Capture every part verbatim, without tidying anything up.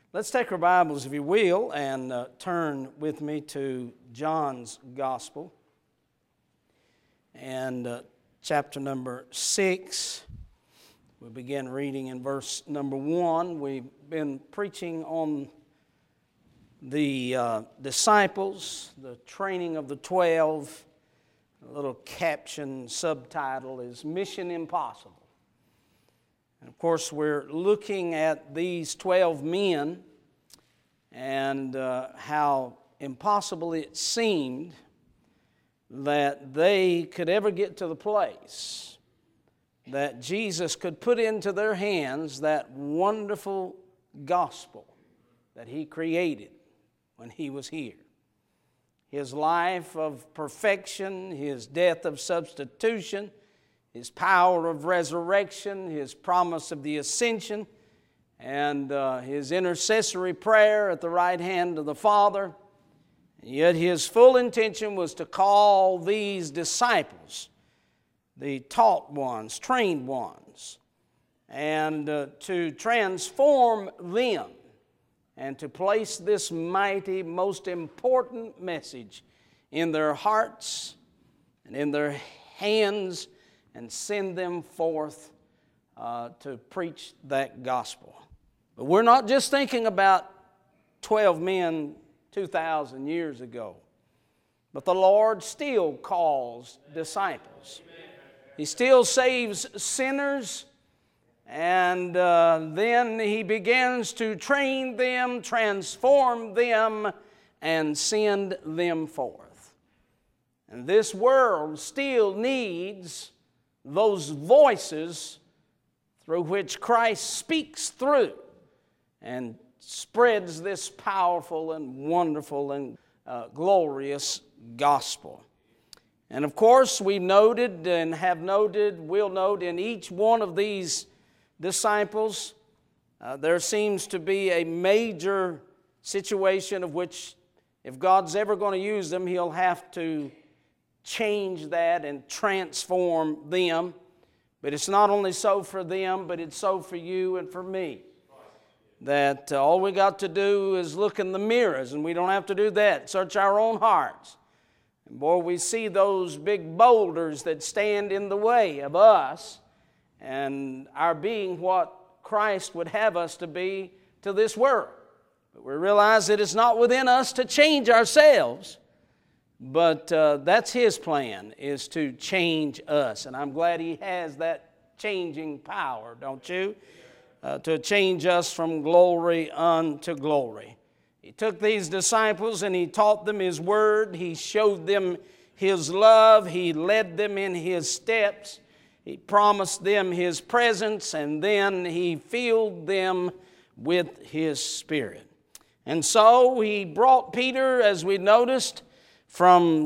Let's take our Bibles, if you will, and uh, turn with me to John's Gospel and uh, chapter number six. We begin reading in verse number one. We've been preaching on the uh, disciples, the training of the twelve. A little caption subtitle is Mission Impossible. And of course, we're looking at these twelve men and uh, how impossible it seemed that they could ever get to the place that Jesus could put into their hands that wonderful gospel that He created when He was here. His life of perfection, His death of substitution, His power of resurrection, His promise of the ascension, and uh, His intercessory prayer at the right hand of the Father. And yet His full intention was to call these disciples, the taught ones, trained ones, and uh, to transform them and to place this mighty, most important message in their hearts and in their hands and send them forth uh, to preach that gospel. But we're not just thinking about twelve men two thousand years ago, but the Lord still calls disciples. He still saves sinners, and uh, then He begins to train them, transform them, and send them forth. And this world still needs those voices through which Christ speaks through and spreads this powerful and wonderful and uh, glorious gospel. And of course, we noted and have noted, will note in each one of these disciples, uh, there seems to be a major situation of which, if God's ever going to use them, He'll have to change that and transform them. But it's not only so for them, but it's so for you and for me. That uh, all we got to do is look in the mirrors, and we don't have to do that. Search our own hearts. And boy, we see those big boulders that stand in the way of us and our being what Christ would have us to be to this world. But we realize that it's not within us to change ourselves, but uh, that's His plan, is to change us. And I'm glad He has that changing power, don't you? Uh, to change us from glory unto glory. He took these disciples and He taught them His Word. He showed them His love. He led them in His steps. He promised them His presence, and then He filled them with His Spirit. And so He brought Peter, as we noticed, from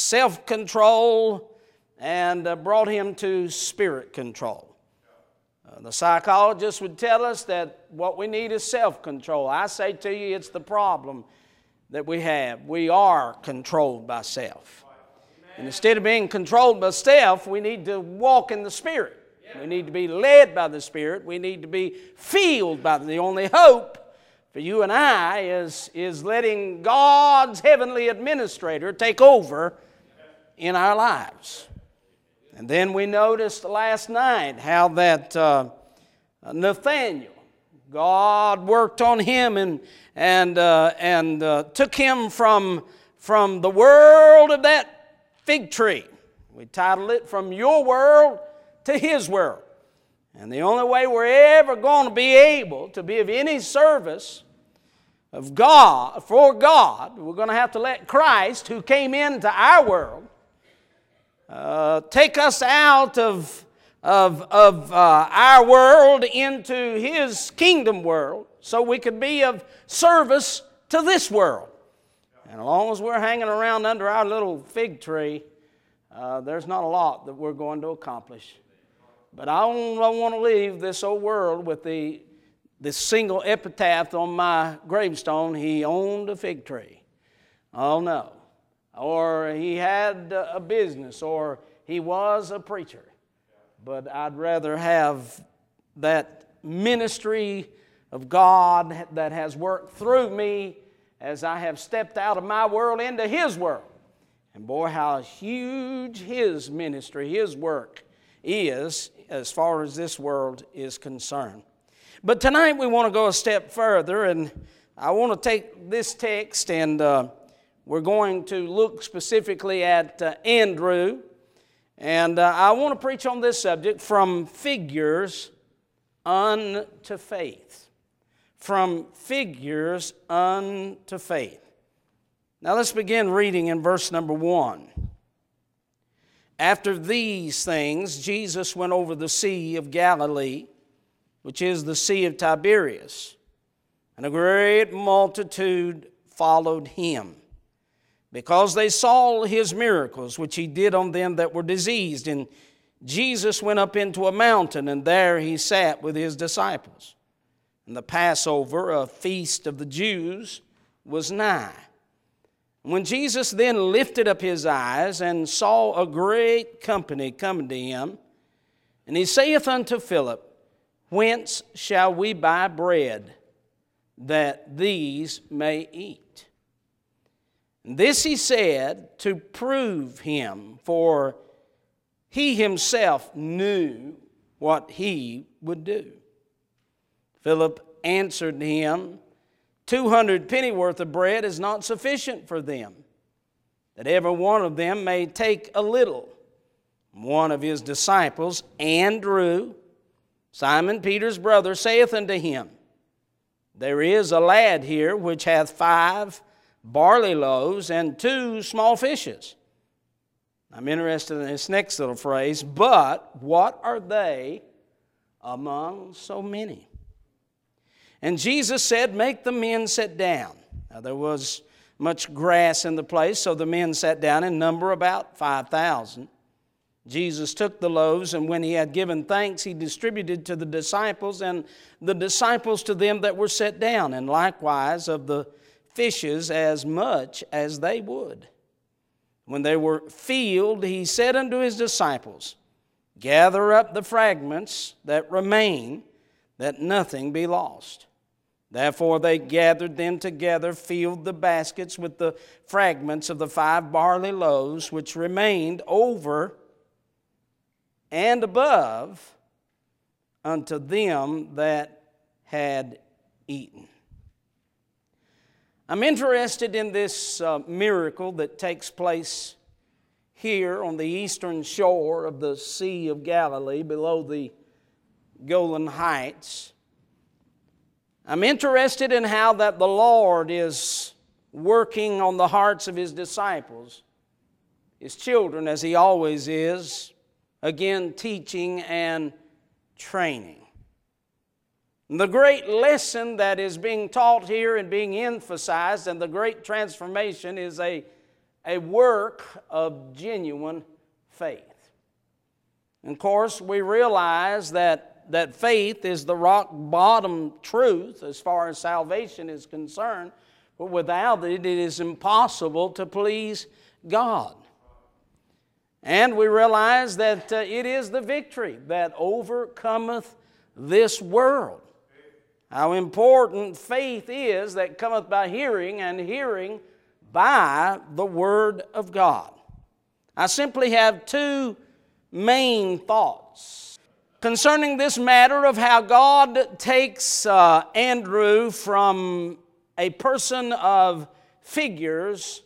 self-control and uh, brought him to spirit control. Uh, the psychologist would tell us that what we need is self-control. I say to you, it's the problem that we have. We are controlled by self. And instead of being controlled by self, we need to walk in the Spirit. We need to be led by the Spirit. We need to be filled by the, the only hope for you and I is, is letting God's heavenly administrator take over in our lives. And then we noticed last night how that uh, Nathaniel, God worked on him and, and, uh, and uh, took him from, from the world of that fig tree. We titled it From Your World to His World. And the only way we're ever going to be able to be of any service of God, for God, we're going to have to let Christ, who came into our world, uh, take us out of, of, of uh, our world into His kingdom world so we could be of service to this world. And as long as we're hanging around under our little fig tree, uh, there's not a lot that we're going to accomplish. But I don't, don't want to leave this old world with the this single epitaph on my gravestone, he owned a fig tree. Oh no. Or he had a business, or he was a preacher. But I'd rather have that ministry of God that has worked through me as I have stepped out of my world into His world. And boy, how huge His ministry, His work is as far as this world is concerned. But tonight we want to go a step further, and I want to take this text and uh, we're going to look specifically at uh, Andrew. And uh, I want to preach on this subject, from figures unto faith. From figures unto faith. Now let's begin reading in verse number one. After these things, Jesus went over the Sea of Galilee, which is the Sea of Tiberias, and a great multitude followed Him, because they saw His miracles, which He did on them that were diseased. And Jesus went up into a mountain, and there He sat with His disciples. And the Passover, a feast of the Jews, was nigh. When Jesus then lifted up His eyes and saw a great company coming to Him, and He saith unto Philip, Whence shall we buy bread, that these may eat? And this He said to prove Him, for He Himself knew what He would do. Philip answered Him, Two hundred pennyworth of bread is not sufficient for them, that every one of them may take a little. One of His disciples, Andrew, Simon Peter's brother, saith unto Him, There is a lad here which hath five barley loaves and two small fishes. I'm interested in this next little phrase, but what are they among so many? And Jesus said, Make the men sit down. Now there was much grass in the place, so the men sat down in number about five thousand. Jesus took the loaves, and when He had given thanks, He distributed to the disciples, and the disciples to them that were set down, and likewise of the fishes as much as they would. When they were filled, He said unto His disciples, Gather up the fragments that remain, that nothing be lost. Therefore they gathered them together, filled the baskets with the fragments of the five barley loaves, which remained over and above unto them that had eaten. I'm interested in this uh, miracle that takes place here on the eastern shore of the Sea of Galilee, below the Golan Heights. I'm interested in how that the Lord is working on the hearts of His disciples, His children, as He always is, again teaching and training. The great lesson that is being taught here and being emphasized, and the great transformation, is a, a work of genuine faith. And of course, we realize that, that faith is the rock bottom truth as far as salvation is concerned, but without it, it is impossible to please God. And we realize that uh, it is the victory that overcometh this world. How important faith is that cometh by hearing, and hearing by the Word of God. I simply have two main thoughts concerning this matter of how God takes uh, Andrew from a person of figures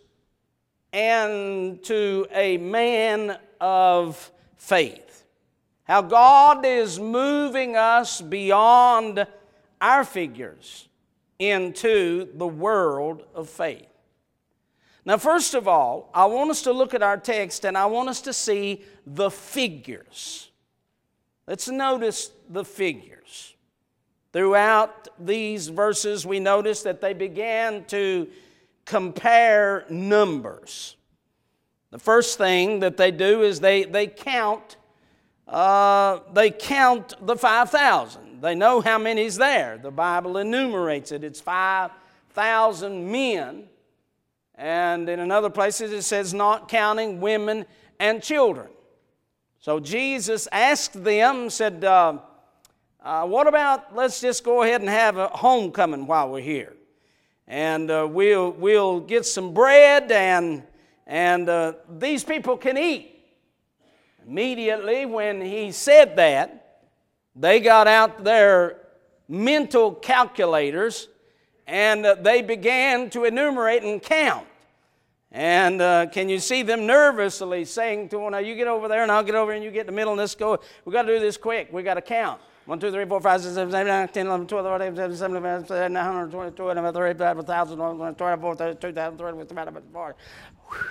and to a man of faith. How God is moving us beyond our figures into the world of faith. Now, first of all, I want us to look at our text, and I want us to see the figures. Let's notice the figures. Throughout these verses, we notice that they began to compare numbers. The first thing that they do is they, they count uh, they count the five thousand. They know how many's there. The Bible enumerates it. It's five thousand men. And in another places it says not counting women and children. So Jesus asked them, said, uh, uh, what about let's just go ahead and have a homecoming while we're here. And uh, we'll, we'll get some bread and, and uh, these people can eat. Immediately when he said that, they got out their mental calculators and uh, they began to enumerate and count. And uh, can you see them nervously saying to one, now you get over there and I'll get over here and you get in the middle and let's go. We've got to do this quick. We've got to count. one, two, three, four, five, six, seven, eight, nine, ten, eleven, twelve, thirteen, fourteen, fifteen, sixteen, seventeen, eighteen, nineteen, twenty, twenty-one, twenty-two, twenty-three, twenty-four, twenty-five, twenty-six, twenty-seven, twenty-eight, twenty-nine, forty.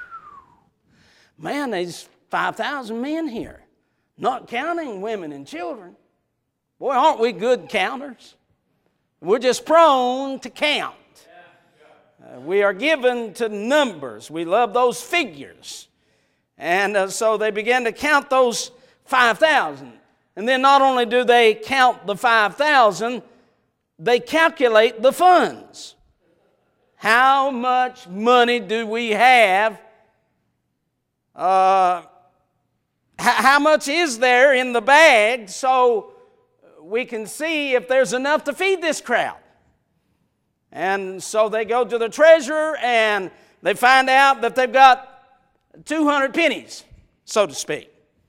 Man, there's five thousand men here, not counting women and children. Boy, aren't we good counters? We're just prone to count. Uh, we are given to numbers. We love those figures. And uh, so they began to count those five thousand. And then not only do they count the five thousand, they calculate the funds. How much money do we have? Uh, how much is there in the bag so we can see if there's enough to feed this crowd? And so they go to the treasurer and they find out that they've got two hundred pennies, so to speak.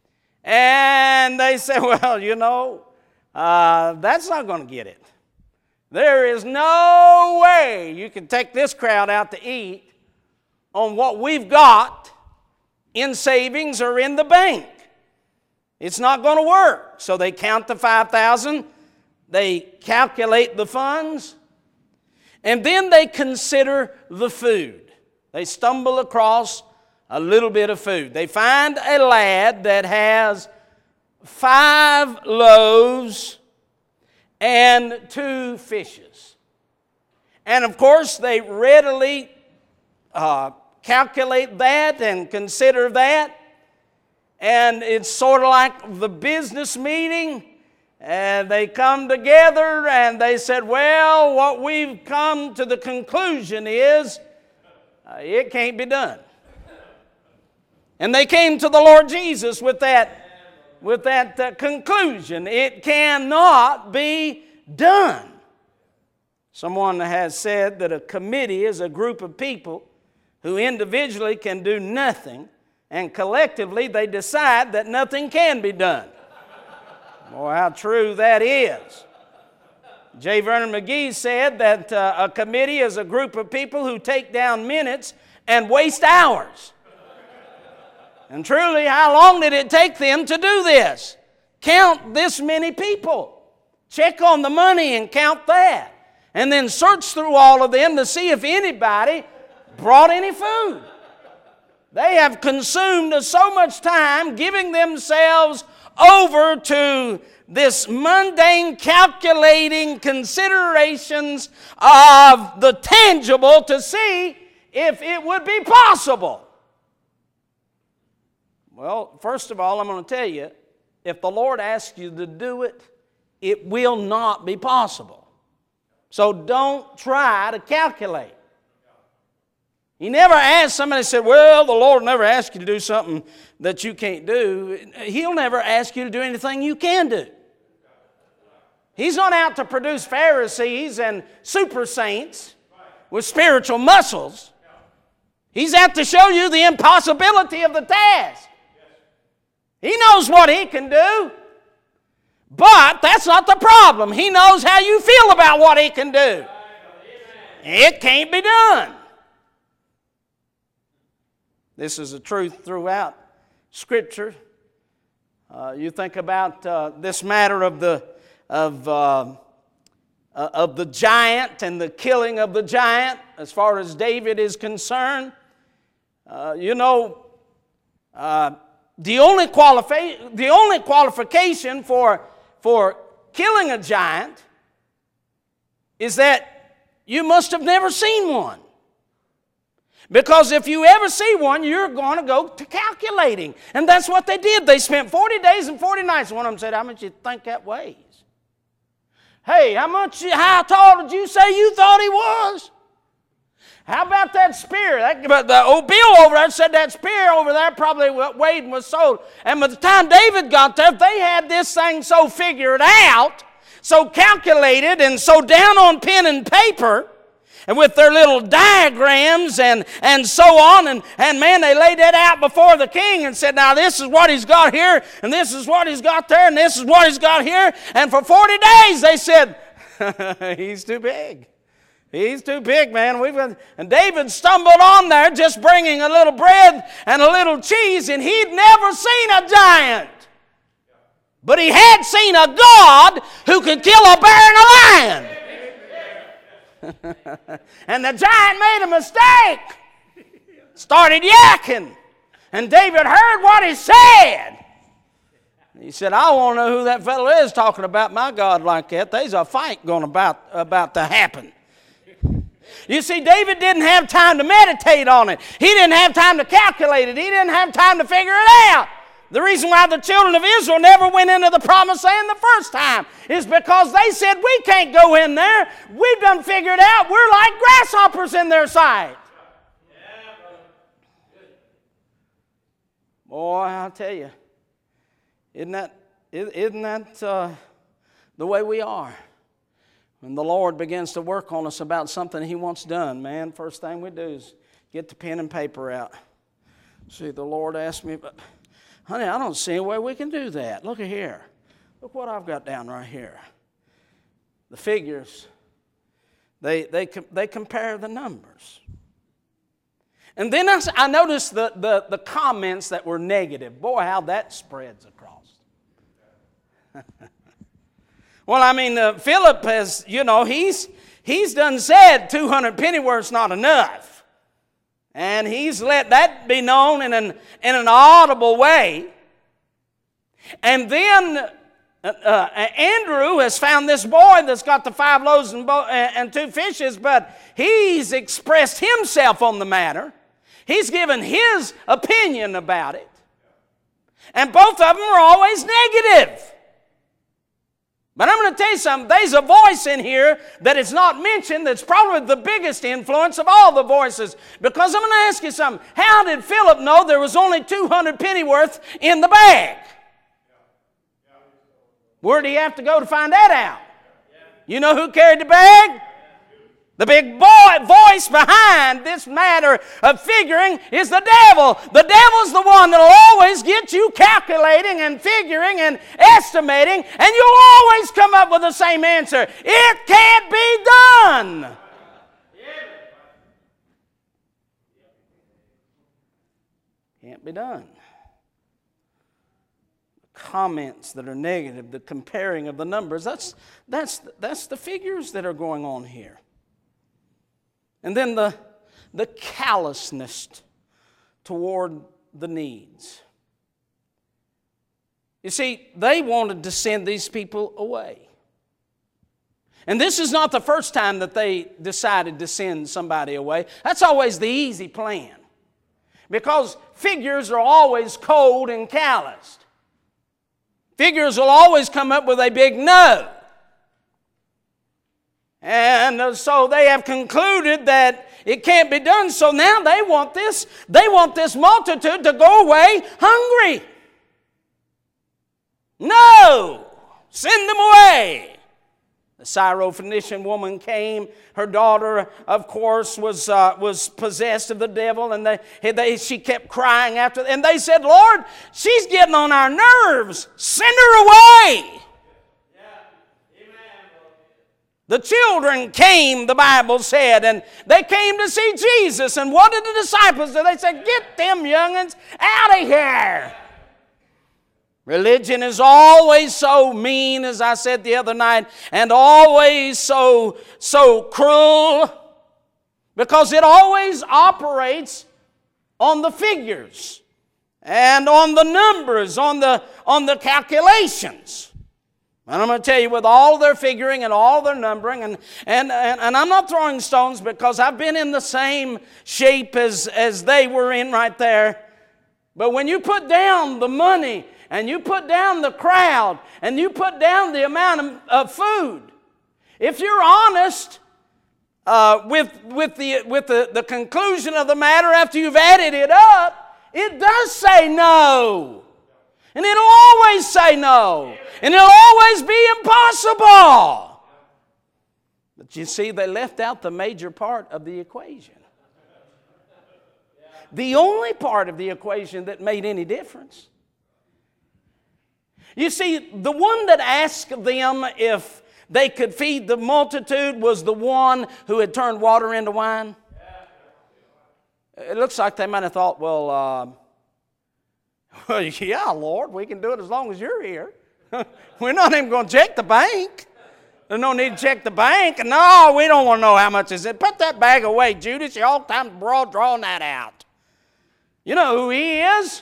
And they say, well, you know, uh, that's not going to get it. There is no way you can take this crowd out to eat on what we've got in savings or in the bank. It's not going to work. So they count the five thousand, they calculate the funds, and then they consider the food. They stumble across a little bit of food. They find a lad that has five loaves and two fishes. And of course, they readily uh, calculate that and consider that. And it's sort of like the business meeting. And they come together and they said, well, what we've come to the conclusion is uh, it can't be done. And they came to the Lord Jesus with that, with that uh, conclusion. It cannot be done. Someone has said that a committee is a group of people who individually can do nothing, and collectively they decide that nothing can be done. Boy, how true that is. J. Vernon McGee said that uh, a committee is a group of people who take down minutes and waste hours. And truly, how long did it take them to do this? Count this many people. Check on the money and count that. And then search through all of them to see if anybody brought any food. They have consumed so much time giving themselves over to this mundane calculating considerations of the tangible to see if it would be possible. Well, first of all, I'm going to tell you, if the Lord asks you to do it, it will not be possible. So don't try to calculate. He never asked somebody said, well, the Lord never asked you to do something that you can't do. He'll never ask you to do anything you can do. He's not out to produce Pharisees and super saints with spiritual muscles. He's out to show you the impossibility of the task. He knows what He can do, but that's not the problem. He knows how you feel about what He can do. It can't be done. This is a truth throughout Scripture. Uh, you think about uh, this matter of the of uh, uh, of the giant and the killing of the giant, as far as David is concerned. Uh, you know, uh, the only qualifi- the only qualification for for killing a giant is that you must have never seen one. Because if you ever see one, you're going to go to calculating. And that's what they did. They spent forty days and forty nights. One of them said, how much do you think that weighs? Hey, how much? How tall did you say you thought he was? How about that spear? That, but the old Bill over there said that spear over there probably weighed and was sold. And by the time David got there, they had this thing so figured out, so calculated, and so down on pen and paper, and with their little diagrams and, and so on. And, and man, they laid that out before the king and said, now this is what he's got here, and this is what he's got there, and this is what he's got here. And for forty days they said, he's too big. He's too big, man. We've got, and David stumbled on there just bringing a little bread and a little cheese, and he'd never seen a giant. But he had seen a God who could kill a bear and a lion. And the giant made a mistake. Started yakking. And David heard what he said. He said, I want to know who that fellow is talking about my God like that. There's a fight going about, about to happen. You see, David didn't have time to meditate on it. He didn't have time to calculate it. He didn't have time to figure it out. The reason why the children of Israel never went into the promised land the first time is because they said, we can't go in there. We've done figured out we're like grasshoppers in their sight. Boy, I'll tell you, isn't that, isn't that uh, the way we are? When the Lord begins to work on us about something He wants done, man, first thing we do is get the pen and paper out. See, the Lord asked me, but honey, I don't see a way we can do that. Look at here. Look what I've got down right here. The figures, they, they, they compare the numbers. And then I, I noticed the, the, the comments that were negative. Boy, how that spreads across. Well, I mean, uh, Philip has, you know, he's, he's done said two hundred pennyworth's not enough. And he's let that be known in an, in an audible way. And then uh, uh, Andrew has found this boy that's got the five loaves and, bo- and two fishes, but he's expressed himself on the matter. He's given his opinion about it. And both of them are always negative. But I'm going to tell you something. There's a voice in here that is not mentioned that's probably the biggest influence of all the voices. Because I'm going to ask you something. How did Philip know there was only two hundred pennyworth in the bag? Where did he have to go to find that out? You know who carried the bag? The big boy voice behind this matter of figuring is the devil. The devil's the one that will always get you calculating and figuring and estimating, and you'll always come up with the same answer. It can't be done. Can't be done. Comments that are negative, the comparing of the numbers, that's, that's, that's the figures that are going on here. And then the, the callousness toward the needs. You see, they wanted to send these people away. And this is not the first time that they decided to send somebody away. That's always the easy plan. Because figures are always cold and calloused. Figures will always come up with a big no. And so they have concluded that it can't be done. So now they want this, they want this multitude to go away hungry. No! Send them away. The Syrophoenician woman came. Her daughter, of course, was uh, was possessed of the devil, and they, they she kept crying after. And they said, Lord, she's getting on our nerves. Send her away. The children came, the Bible said, and they came to see Jesus. And what did the disciples do? They said, get them young'uns out of here. Religion is always so mean, as I said the other night, and always so, so cruel, because it always operates on the figures and on the numbers, on the, on the calculations. And I'm going to tell you, with all their figuring and all their numbering, and, and, and, and I'm not throwing stones because I've been in the same shape as, as they were in right there. But when you put down the money, and you put down the crowd, and you put down the amount of, of food, if you're honest, uh, with, with, the, with the, the conclusion of the matter, after you've added it up, it does say no. And it'll always say no. And it'll always be impossible. But you see, they left out the major part of the equation. The only part of the equation that made any difference. You see, the one that asked them if they could feed the multitude was the one who had turned water into wine. It looks like they might have thought, well, uh, well, yeah, Lord, we can do it as long as you're here. We're not even going to check the bank. There's no need to check the bank. No, we don't want to know how much is it. Put that bag away, Judas. You're all the time broad drawing that out. You know who he is?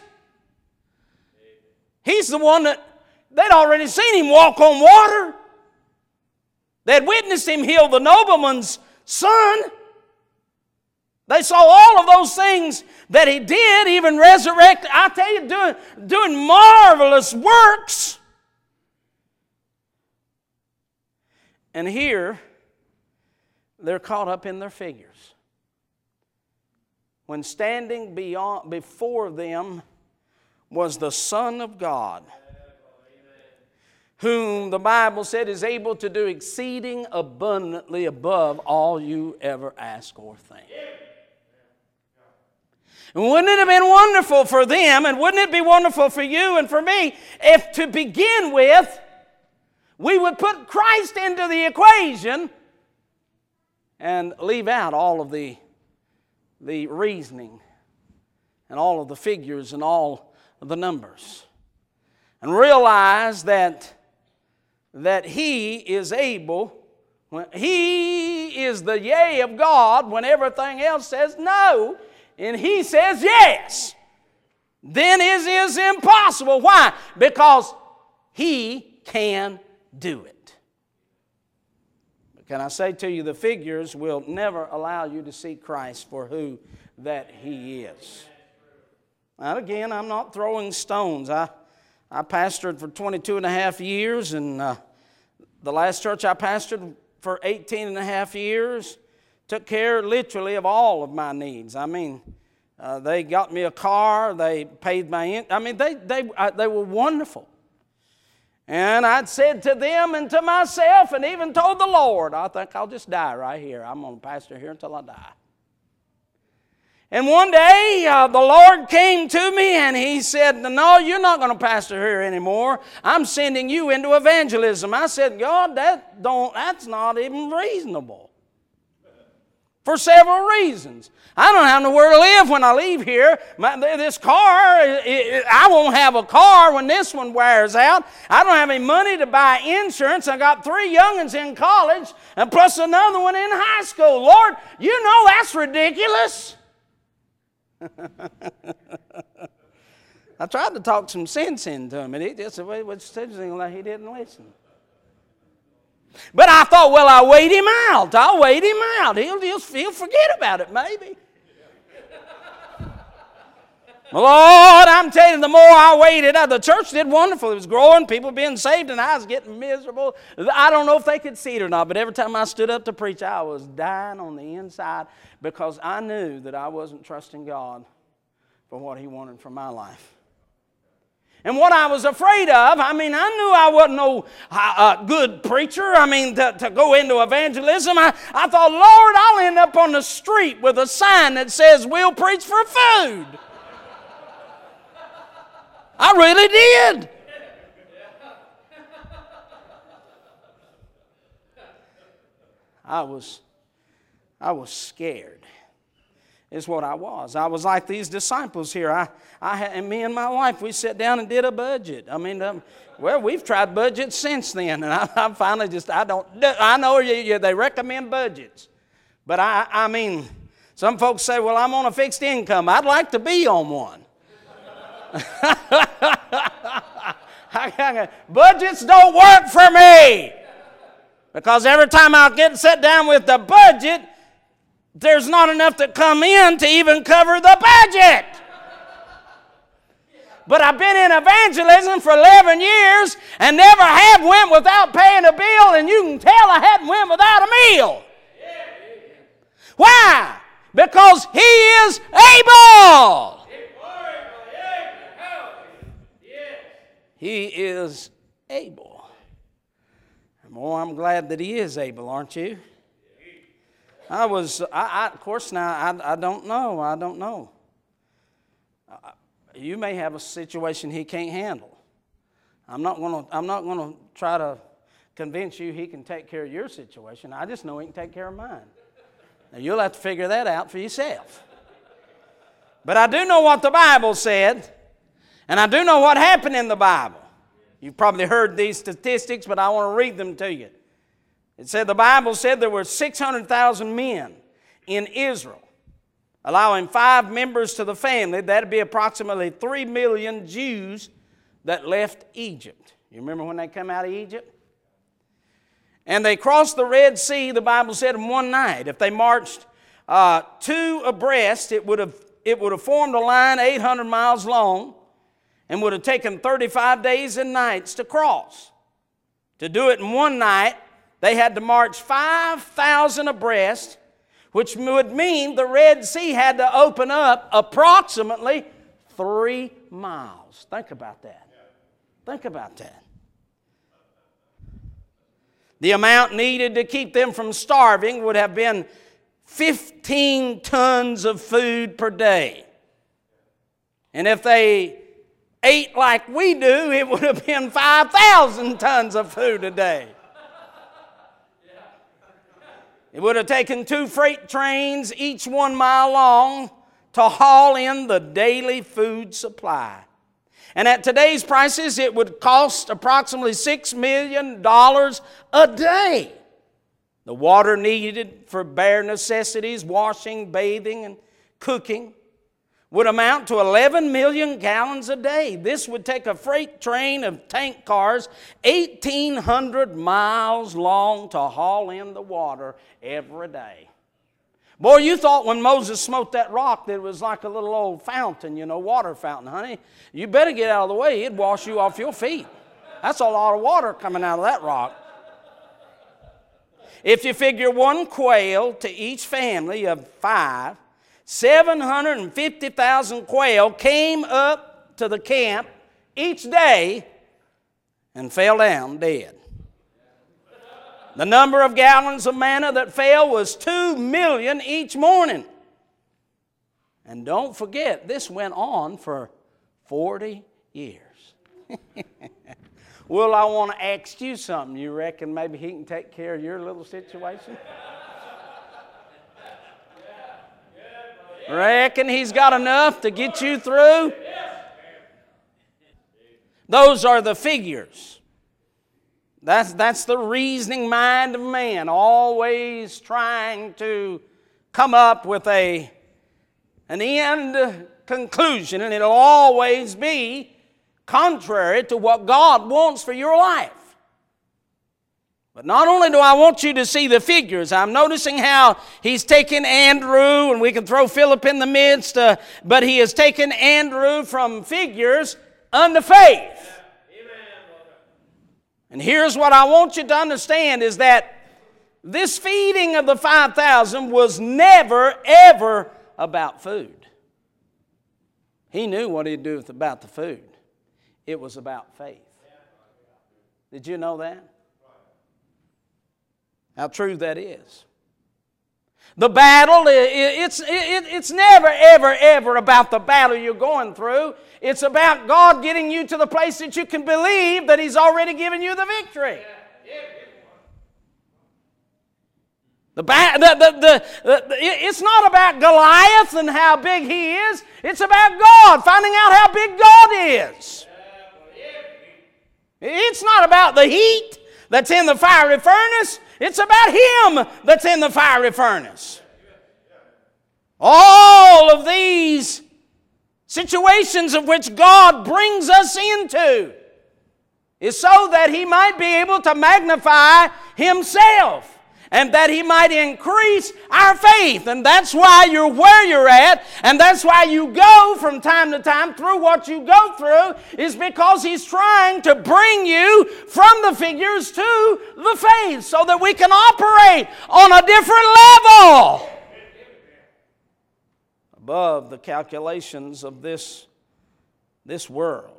He's the one that they'd already seen him walk on water. They'd witnessed him heal the nobleman's son. They saw all of those things that he did, even resurrect. I tell you, doing, doing marvelous works. And here, they're caught up in their figures. When standing beyond, before them was the Son of God, whom the Bible said is able to do exceeding abundantly above all you ever ask or think. And wouldn't it have been wonderful for them, and wouldn't it be wonderful for you and for me, if to begin with, we would put Christ into the equation and leave out all of the, the reasoning and all of the figures and all of the numbers, and realize that, that He is able, when He is the yea of God when everything else says no, and He says yes, then it is impossible. Why? Because He can do it. But can I say to you, the figures will never allow you to see Christ for who that He is. Now again, I'm not throwing stones. I, I pastored for twenty-two and a half years, and uh, the last church I pastored for eighteen and a half years took care literally of all of my needs. I mean, uh, they got me a car, they paid my in- I mean, they, they, uh, they were wonderful. And I'd said to them and to myself, and even told the Lord, I think I'll just die right here. I'm going to pastor here until I die. And one day, uh, the Lord came to me and He said, no, you're not going to pastor here anymore. I'm sending you into evangelism. I said, God, that don't, that's not even reasonable. For several reasons. I don't have nowhere to live when I leave here. My, this car, it, it, I won't have a car when this one wears out. I don't have any money to buy insurance. I got three youngins in college and plus another one in high school. Lord, you know that's ridiculous. I tried to talk some sense into him, and he just like he didn't listen. But I thought, well, I'll wait him out. I'll wait him out. He'll, he'll, he'll forget about it, maybe. Lord, I'm telling you, the more I waited, the church did wonderful. It was growing, people being saved, and I was getting miserable. I don't know if they could see it or not, but every time I stood up to preach, I was dying on the inside because I knew that I wasn't trusting God for what He wanted for my life. And what I was afraid of, I mean, I knew I wasn't no uh, good preacher. I mean, to, to go into evangelism, I, I thought, Lord, I'll end up on the street with a sign that says, we'll preach for food. I really did. I was, I was scared. Is what I was. I was like these disciples here. I, I had, and me and my wife, we sat down and did a budget. I mean, um, well, we've tried budgets since then, and I, I finally just, I don't, I know you, you, they recommend budgets, but I, I mean, some folks say, well, I'm on a fixed income. I'd like to be on one. Budgets don't work for me because every time I get sit down with the budget, there's not enough to come in to even cover the budget. But I've been in evangelism for eleven years and never have went without paying a bill, and you can tell I hadn't went without a meal. Why? Because He is able. He is able. And boy, I'm glad that He is able, aren't you? I was, I, I, of course now, I, I don't know, I don't know. Uh, you may have a situation He can't handle. I'm not going to, I'm not going to try to convince you He can take care of your situation. I just know He can take care of mine. Now, you'll have to figure that out for yourself. But I do know what the Bible said, and I do know what happened in the Bible. You've probably heard these statistics, but I want to read them to you. It said the Bible said there were six hundred thousand men in Israel, allowing five members to the family. That would be approximately three million Jews that left Egypt. You remember when they come out of Egypt? And they crossed the Red Sea, the Bible said, in one night. If they marched uh, two abreast, it would have it would have formed a line eight hundred miles long and would have taken thirty-five days and nights to cross. To do it in one night, they had to march five thousand abreast, which would mean the Red Sea had to open up approximately three miles. Think about that. Think about that. The amount needed to keep them from starving would have been fifteen tons of food per day. And if they ate like we do, it would have been five thousand tons of food a day. It would have taken two freight trains, each one mile long, to haul in the daily food supply. And at today's prices, it would cost approximately six million dollars a day. The water needed for bare necessities, washing, bathing, and cooking, would amount to eleven million gallons a day. This would take a freight train of tank cars eighteen hundred miles long to haul in the water every day. Boy, you thought when Moses smote that rock that it was like a little old fountain, you know, water fountain, honey. You better get out of the way. It'd wash you off your feet. That's a lot of water coming out of that rock. If you figure one quail to each family of five, seven hundred fifty thousand quail came up to the camp each day and fell down dead. The number of gallons of manna that fell was two million each morning. And don't forget, this went on for forty years. Well, I want to ask you something. You reckon maybe He can take care of your little situation? Reckon He's got enough to get you through? Those are the figures. That's, that's the reasoning mind of man, always trying to come up with a, an end conclusion, and it'll always be contrary to what God wants for your life. But not only do I want you to see the figures, I'm noticing how He's taken Andrew, and we can throw Philip in the midst, uh, but He has taken Andrew from figures unto faith. And here's what I want you to understand is that this feeding of the five thousand was never, ever about food. He knew what He'd do about the food. It was about faith. Did you know that? How true that is. The battle, it's, it's never, ever, ever about the battle you're going through. It's about God getting you to the place that you can believe that He's already given you the victory. The, the, the, the, the, it's not about Goliath and how big he is. It's about God, finding out how big God is. It's not about the heat that's in the fiery furnace. It's about Him that's in the fiery furnace. All of these situations of which God brings us into is so that He might be able to magnify Himself and that He might increase our faith. And that's why you're where you're at, and that's why you go from time to time through what you go through, is because He's trying to bring you from the figures to the faith so that we can operate on a different level. above the calculations of this, this world.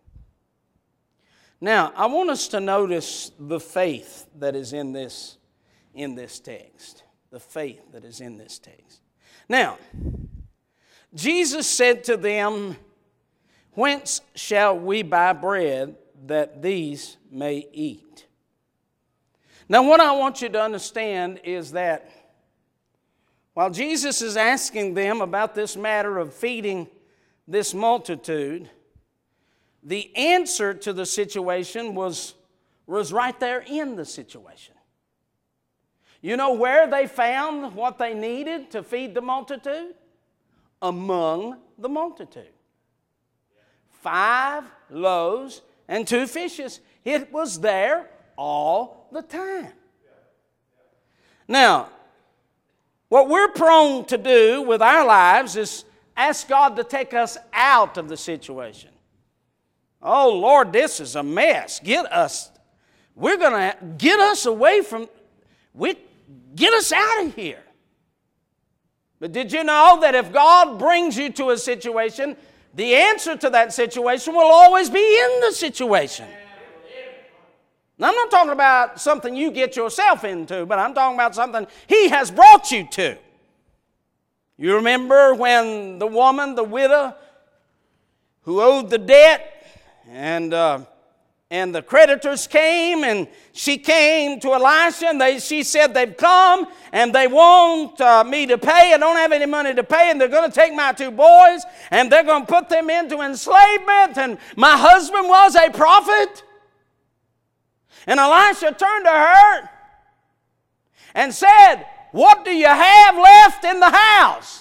Now, I want us to notice the faith that is in this, in this text. The faith that is in this text. Now, Jesus said to them, "Whence shall we buy bread that these may eat?" Now, what I want you to understand is that while Jesus is asking them about this matter of feeding this multitude, the answer to the situation was, was right there in the situation. You know where they found what they needed to feed the multitude? Among the multitude. Five loaves and two fishes. It was there all the time. Now, what we're prone to do with our lives is ask God to take us out of the situation. Oh, Lord, this is a mess. Get us, we're going to get us away from, we, get us out of here. But did you know that if God brings you to a situation, the answer to that situation will always be in the situation? Now, I'm not talking about something you get yourself into, but I'm talking about something He has brought you to. You remember when the woman, the widow, who owed the debt, and uh, and the creditors came, and she came to Elisha, and they, she said they've come, and they want uh, me to pay. I don't have any money to pay, and they're going to take my two boys, and they're going to put them into enslavement, and my husband was a prophet. And Elisha turned to her and said, "What do you have left in the house?"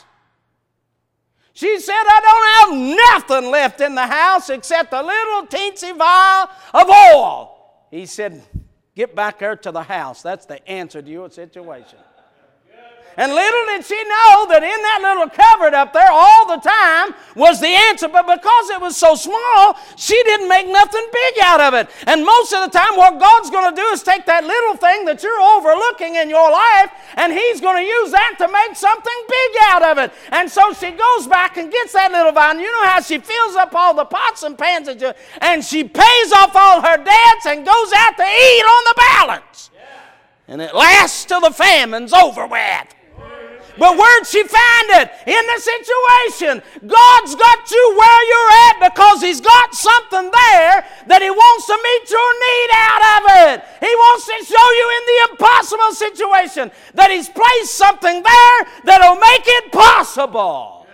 She said, "I don't have nothing left in the house except a little teensy vial of oil." He said, "Get back there to the house." That's the answer to your situation. And little did she know that in that little cupboard up there all the time was the answer. But because it was so small, she didn't make nothing big out of it. And most of the time what God's going to do is take that little thing that you're overlooking in your life, and He's going to use that to make something big out of it. And so she goes back and gets that little vial. And you know how she fills up all the pots and pans, and, you, and she pays off all her debts and goes out to eat on the balance. Yeah. And it lasts till the famine's over with. But where'd she find it? In the situation. God's got you where you're at because He's got something there that He wants to meet your need out of it. He wants to show you in the impossible situation that He's placed something there that'll make it possible.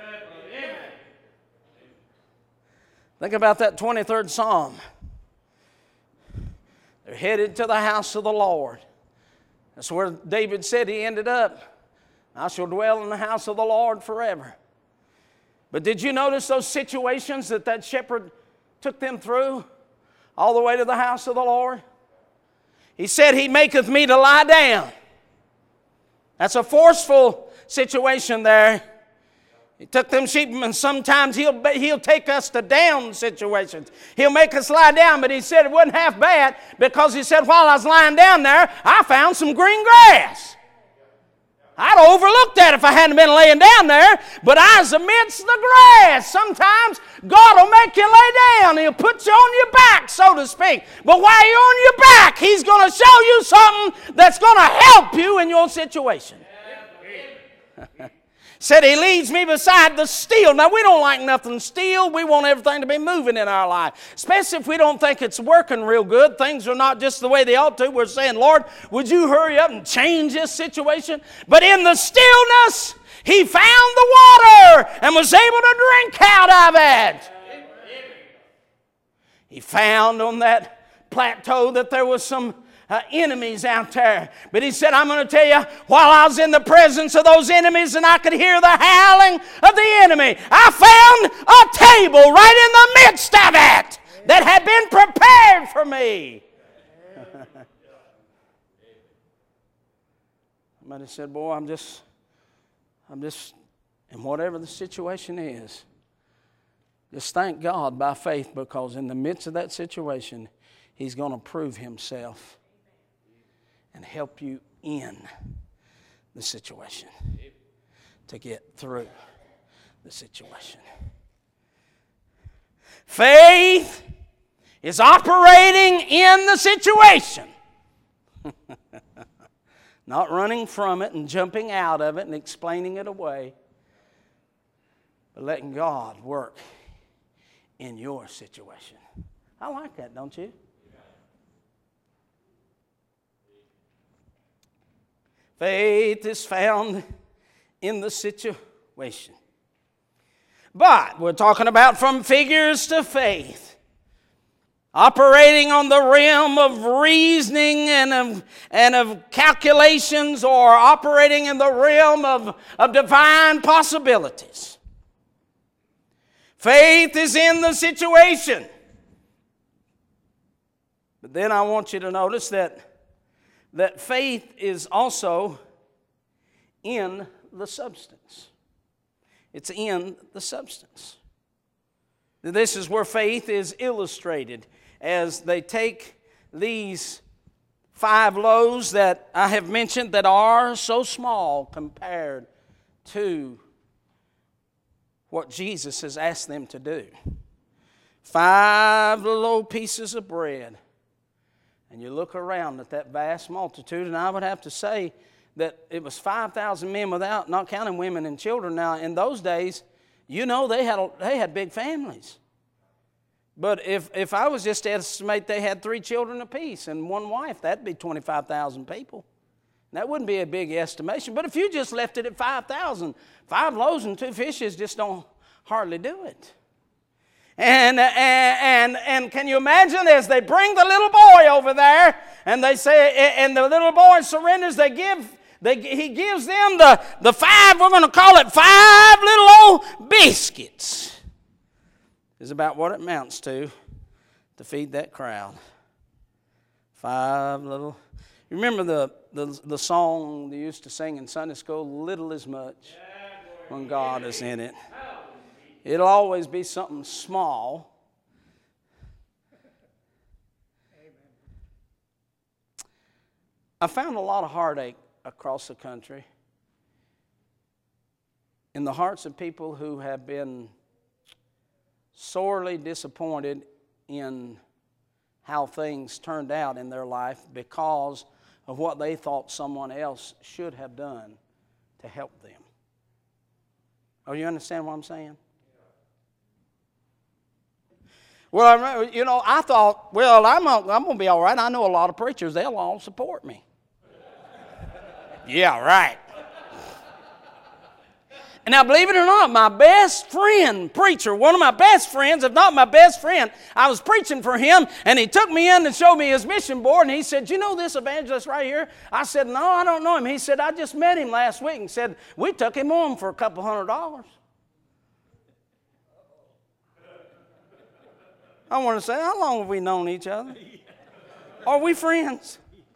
Think about that twenty-third Psalm. They're headed to the house of the Lord. That's where David said he ended up. "I shall dwell in the house of the Lord forever." But did you notice those situations that that shepherd took them through all the way to the house of the Lord? He said, "He maketh me to lie down." That's a forceful situation there. He took them sheep, and sometimes he'll, he'll take us to down situations. He'll make us lie down, but He said it wasn't half bad because He said while I was lying down there, I found some green grass. I'd have overlooked that if I hadn't been laying down there, but I was amidst the grass. Sometimes God will make you lay down. He'll put you on your back, so to speak. But while you're on your back, He's going to show you something that's going to help you in your situation. Said He leads me beside the still. Now, we don't like nothing still. We want everything to be moving in our life, especially if we don't think it's working real good. Things are not just the way they ought to. We're saying, "Lord, would you hurry up and change this situation?" But in the stillness, he found the water and was able to drink out of it. He found on that plateau that there was some Uh, enemies out there. But he said, "I'm going to tell you, while I was in the presence of those enemies and I could hear the howling of the enemy, I found a table right in the midst of it that had been prepared for me." Somebody said, "Boy, I'm just, I'm just, and whatever the situation is, just thank God by faith, because in the midst of that situation, He's going to prove Himself and help you in the situation to get through the situation. Faith is operating in the situation. Not running from it and jumping out of it and explaining it away, but letting God work in your situation. I like that, don't you? Faith is found in the situation. But we're talking about from figures to faith. Operating on the realm of reasoning and of, and of calculations, or operating in the realm of, of divine possibilities. Faith is in the situation. But then I want you to notice that, that faith is also in the substance. It's in the substance. This is where faith is illustrated as they take these five loaves that I have mentioned that are so small compared to what Jesus has asked them to do. Five little pieces of bread. And you look around at that vast multitude, and I would have to say that it was five thousand men without, not counting women and children. Now, in those days, you know, they had, they had big families. But if, if I was just to estimate they had three children apiece and one wife, that'd be twenty-five thousand people. That wouldn't be a big estimation. But if you just left it at five thousand, five loaves and two fishes just don't hardly do it. And, and, and, and can you imagine as they bring the little boy over there and they say, and the little boy surrenders, they give, they, he gives them the, the five, we're going to call it five little old biscuits. Is about what it amounts to to feed that crowd. Five little. You remember the, the, the song they used to sing in Sunday school, little is much when God is in it. It'll always be something small. I found a lot of heartache across the country in the hearts of people who have been sorely disappointed in how things turned out in their life because of what they thought someone else should have done to help them. Oh, you understand what I'm saying? Well, I remember, you know, I thought, well, I'm, a, I'm going to be all right. I know a lot of preachers. They'll all support me. Yeah, right. And now, believe it or not, my best friend, preacher, one of my best friends, if not my best friend, I was preaching for him, and he took me in and showed me his mission board, and he said, you know this evangelist right here? I said, no, I don't know him. He said, I just met him last week, and said, we took him on for a couple hundred dollars. I want to say, how long have we known each other? Are we friends?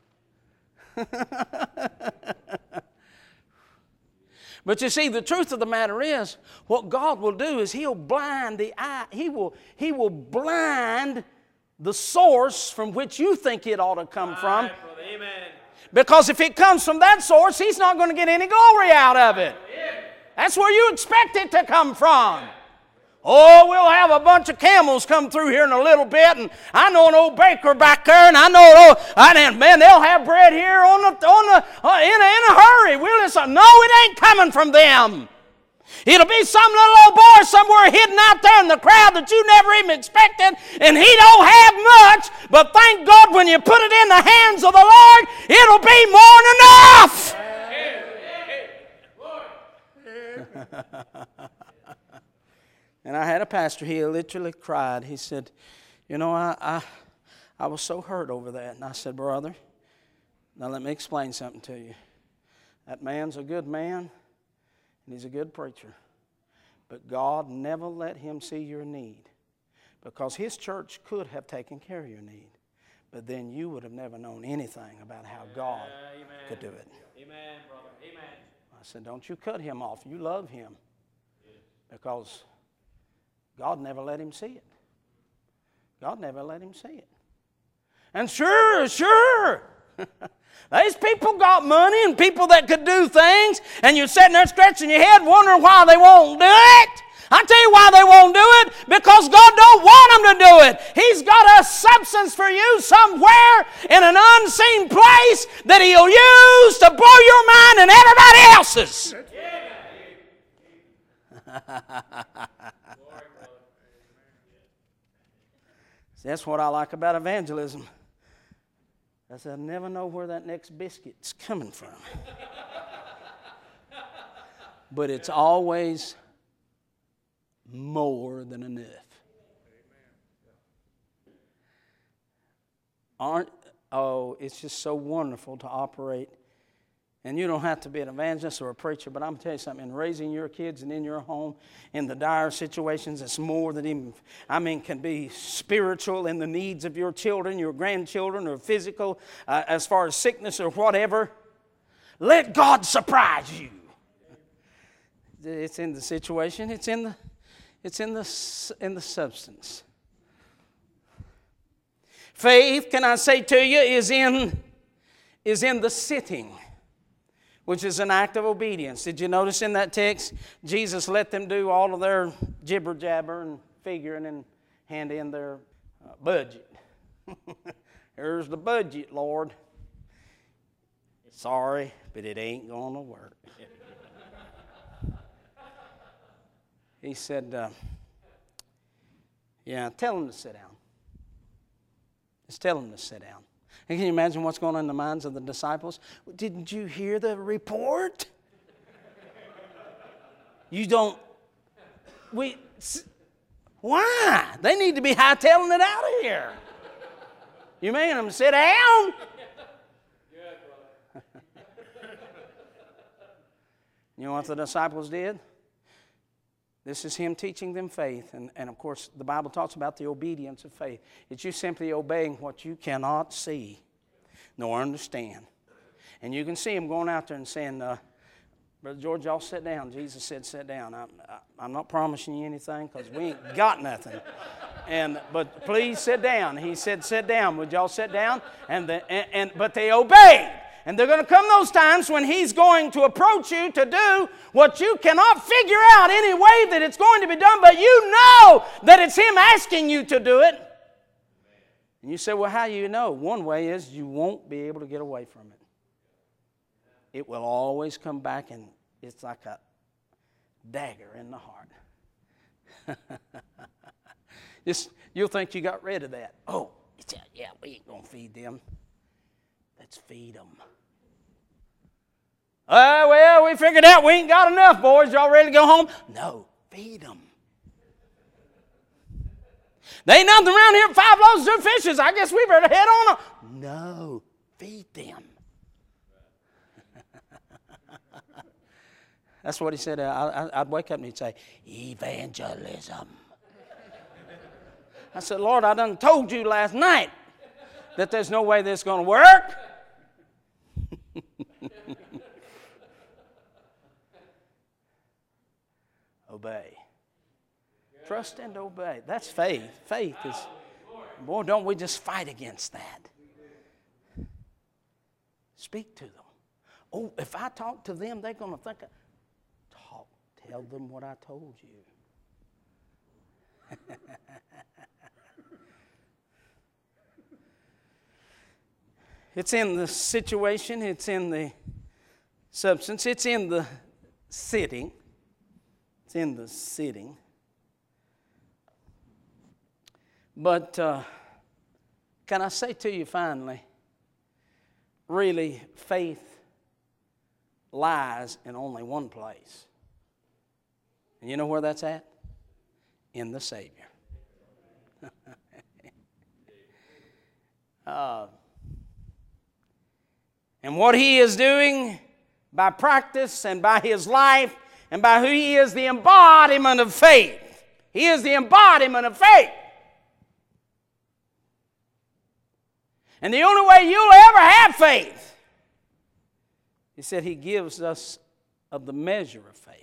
But you see, the truth of the matter is, what God will do is He'll blind the eye. He will, he will blind the source from which you think it ought to come from. Amen. Because if it comes from that source, He's not going to get any glory out of it. That's where you expect it to come from. Oh, we'll have a bunch of camels come through here in a little bit, and I know an old baker back there, and I know, oh, and man, they'll have bread here on the, on the, uh, in, a, in a hurry. We'll just, no, it ain't coming from them. It'll be some little old boy somewhere hidden out there in the crowd that you never even expected, and he don't have much, but thank God when you put it in the hands of the Lord, it'll be more than enough. And I had a pastor, he literally cried. He said, you know, I, I, I was so hurt over that. And I said, brother, now let me explain something to you. That man's a good man, and he's a good preacher. But God never let him see your need, because his church could have taken care of your need. But then you would have never known anything about how God Amen. Could do it. Amen, brother. Amen. I said, don't you cut him off. You love him. Because God never let him see it. God never let him see it. And sure, sure, These people got money and people that could do things, and you're sitting there scratching your head wondering why they won't do it. I tell you why they won't do it. Because God don't want them to do it. He's got a substance for you somewhere in an unseen place that He'll use to blow your mind and everybody else's. That's what I like about evangelism. I said, I never know where that next biscuit's coming from. But it's always more than enough. Aren't, oh, it's just so wonderful to operate. And you don't have to be an evangelist or a preacher, but I'm going to tell you something. In raising your kids and in your home, in the dire situations, it's more than even, I mean, can be spiritual in the needs of your children, your grandchildren, or physical, uh, as far as sickness or whatever. Let God surprise you. It's in the situation. It's in the, it's in the, in the substance. Faith, can I say to you, is in, is in the sitting, which is an act of obedience. Did you notice in that text, Jesus let them do all of their jibber-jabber and figuring and hand in their uh, budget. Here's the budget, Lord. Sorry, but it ain't going to work. He said, uh, yeah, tell them to sit down. Just tell them to sit down. And can you imagine what's going on in the minds of the disciples? Didn't you hear the report? You don't. We. Why? They need to be hightailing it out of here. You making them sit down? You know what the disciples did? This is Him teaching them faith. And, and of course, the Bible talks about the obedience of faith. It's you simply obeying what you cannot see nor understand. And you can see Him going out there and saying, uh, Brother George, y'all sit down. Jesus said, sit down. I'm, I'm not promising you anything because we ain't got nothing. And But please sit down. He said, sit down. Would y'all sit down? And, the, and, and But they obeyed. And there are going to come those times when He's going to approach you to do what you cannot figure out any way that it's going to be done, but you know that it's Him asking you to do it. And you say, well, how do you know? One way is you won't be able to get away from it. It will always come back, and it's like a dagger in the heart. Just, you'll think you got rid of that. Oh, yeah, we ain't going to feed them. Let's feed them. Oh, well, we figured out we ain't got enough, boys. Y'all ready to go home? No, feed them. There ain't nothing around here but five loaves of fishes. I guess we better head on them. No, feed them. That's what he said. I, I'd wake up and he'd say, evangelism. I said, Lord, I done told you last night that there's no way this is going to work. Obey. Trust and obey. That's faith. Faith is, boy, don't we just fight against that. Speak to them. Oh, if I talk to them, they're going to think, talk, tell them what I told you. It's in the situation, it's in the substance, it's in the sitting. It's in the sitting. But uh, can I say to you finally, really, faith lies in only one place. And you know where that's at? In the Savior. uh, And what He is doing by practice and by His life and by who He is, the embodiment of faith. He is the embodiment of faith. And the only way you'll ever have faith, He said He gives us of the measure of faith.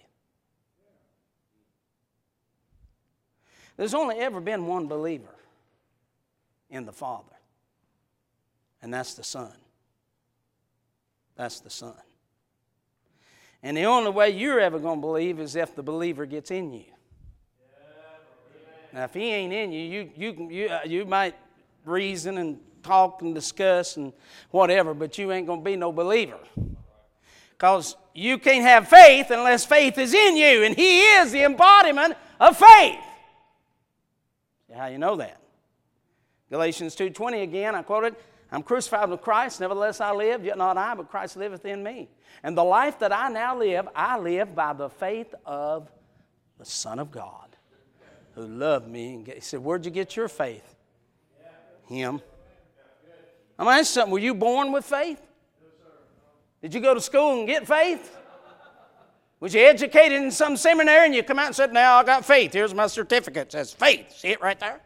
There's only ever been one believer in the Father, and that's the Son. That's the Son. And the only way you're ever going to believe is if the believer gets in you. Now, if he ain't in you, you, you, you, uh, you might reason and talk and discuss and whatever, but you ain't going to be no believer. Because you can't have faith unless faith is in you, and he is the embodiment of faith. See how you know that? Galatians two twenty again, I quote it, I'm crucified with Christ, nevertheless I live, yet not I, but Christ liveth in me. And the life that I now live, I live by the faith of the Son of God, who loved me. And he said, where'd you get your faith? Him. I'm going to ask you something. Were you born with faith? Did you go to school and get faith? Was you educated in some seminary and you come out and said, now I got faith. Here's my certificate. It says faith. See it right there?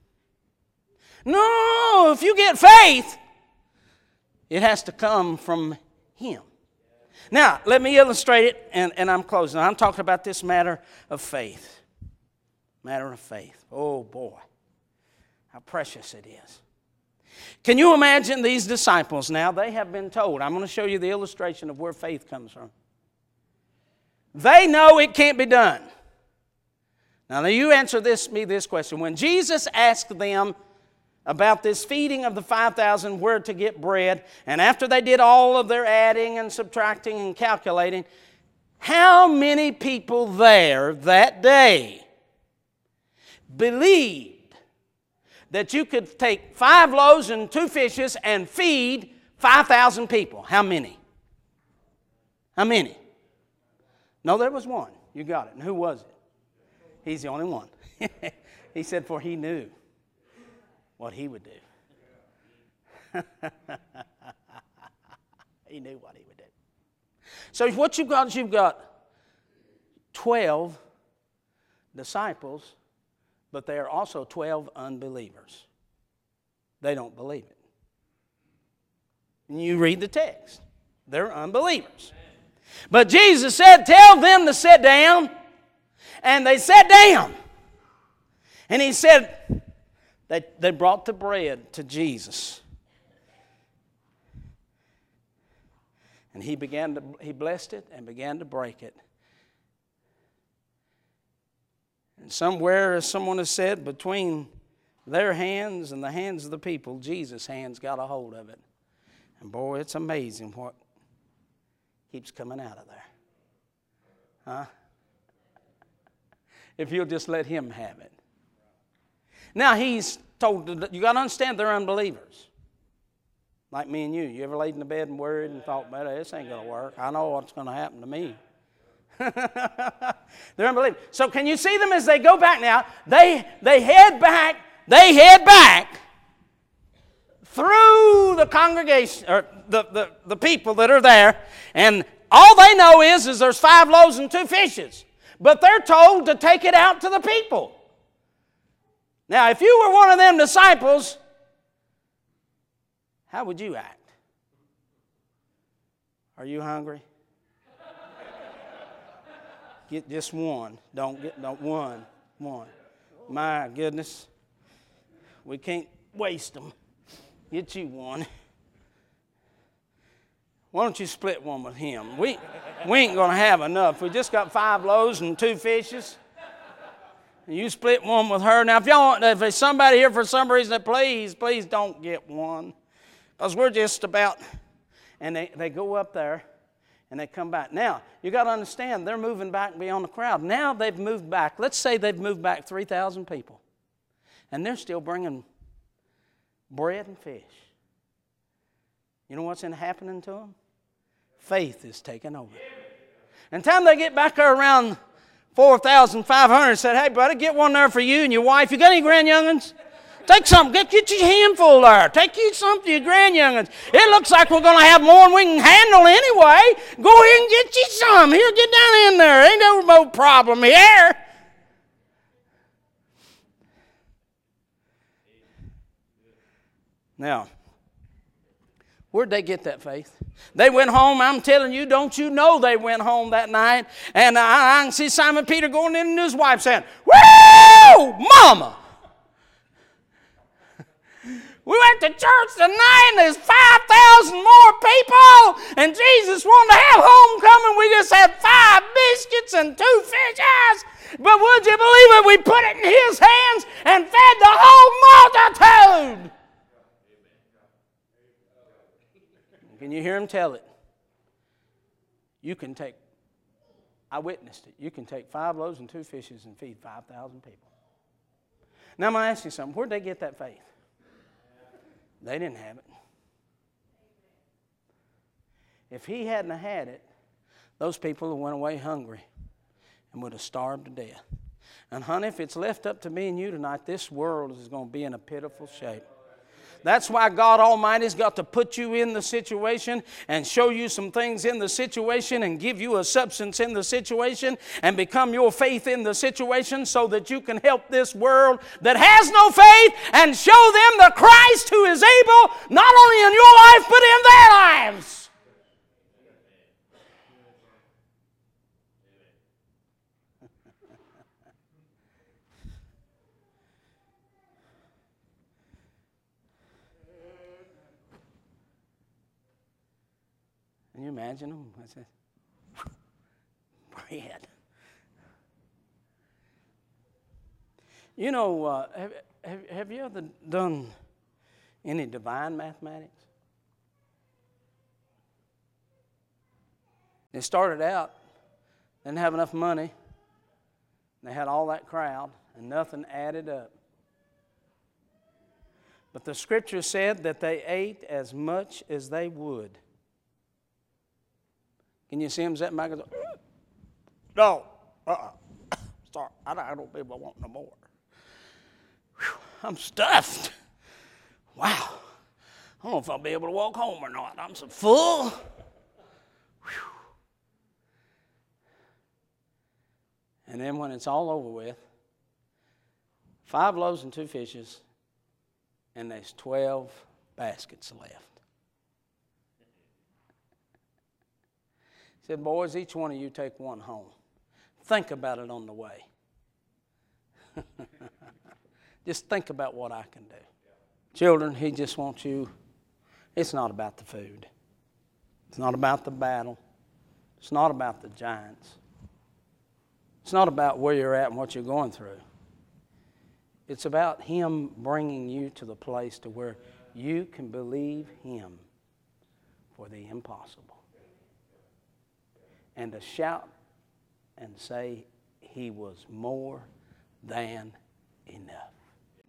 No, if you get faith, it has to come from Him. Now, let me illustrate it, and, and I'm closing. I'm talking about this matter of faith. Matter of faith. Oh, boy. How precious it is. Can you imagine these disciples now? They have been told. I'm going to show you the illustration of where faith comes from. They know it can't be done. Now, now you answer this, me this question. When Jesus asked them about this feeding of the five thousand, where to get bread, and after they did all of their adding and subtracting and calculating, how many people there that day believed that you could take five loaves and two fishes and feed five thousand people? How many? How many? No, there was one. You got it. And who was it? He's the only one. He said, for he knew what he would do. He knew what he would do. So what you've got is you've got twelve disciples, but they are also twelve unbelievers. They don't believe it. And you read the text. They're unbelievers. But Jesus said, tell them to sit down. And they sat down. And he said, they, they brought the bread to Jesus. And he began to, he blessed it and began to break it. And somewhere, as someone has said, between their hands and the hands of the people, Jesus' hands got a hold of it. And boy, it's amazing what keeps coming out of there. Huh? If you'll just let him have it. Now he's told, you got to understand they're unbelievers. Like me and you. You ever laid in the bed and worried and thought, man, this ain't going to work. I know what's going to happen to me. They're unbelievers. So can you see them as they go back now? They, they head back, they head back through the congregation, or the, the, the people that are there, and all they know is, is there's five loaves and two fishes. But they're told to take it out to the people. Now, if you were one of them disciples, how would you act? Are you hungry? Get just one. Don't get don't one. One. My goodness. We can't waste them. Get you one. Why don't you split one with him? We, we ain't going to have enough. We just got five loaves and two fishes. And you split one with her. Now, if y'all want, if there's somebody here for some reason, please, please don't get one. Because we're just about, and they, they go up there and they come back. Now, you got to understand, they're moving back beyond the crowd. Now they've moved back. Let's say they've moved back three thousand people. And they're still bringing bread and fish. You know what's happening to them? Faith is taking over. And the time they get back there around four thousand five hundred, said, hey, buddy, get one there for you and your wife. You got any grandyoungins? Take some. Get, get you a handful there. Take you some to your grandyoungins. It looks like we're going to have more than we can handle anyway. Go ahead and get you some. Here, get down in there. Ain't no, no problem here. Now, where'd they get that faith? They went home. I'm telling you, don't you know they went home that night? And I, I can see Simon Peter going in and his wife saying, woo, mama. We went to church tonight and there's five thousand more people and Jesus wanted to have homecoming. We just had five biscuits and two fish eyes. But would you believe it? We put it in His hands and fed the whole multitude. Can you hear Him tell it? You can take, I witnessed it, you can take five loaves and two fishes and feed five thousand people. Now I'm going to ask you something. Where'd they get that faith? They didn't have it. If He hadn't had it, those people went away hungry and would have starved to death. And honey, if it's left up to me and you tonight, this world is going to be in a pitiful shape. That's why God Almighty's got to put you in the situation and show you some things in the situation and give you a substance in the situation and become your faith in the situation so that you can help this world that has no faith and show them the Christ who is able not only in your life but in their lives. Can you imagine them? I said, bread. You know, uh, have, have, have you ever done any divine mathematics? They started out, didn't have enough money. They had all that crowd, and nothing added up. But the Scripture said that they ate as much as they would. Can you see him sitting back and go, no, uh-uh, sorry, I don't, I don't believe I want no more. Whew, I'm stuffed. Wow, I don't know if I'll be able to walk home or not. I'm so full. Whew. And then when it's all over with, five loaves and two fishes, and there's twelve baskets left. He said, boys, each one of you take one home. Think about it on the way. Just think about what I can do. Children, He just wants you, it's not about the food. It's not about the battle. It's not about the giants. It's not about where you're at and what you're going through. It's about Him bringing you to the place to where you can believe Him for the impossible. And to shout and say He was more than enough.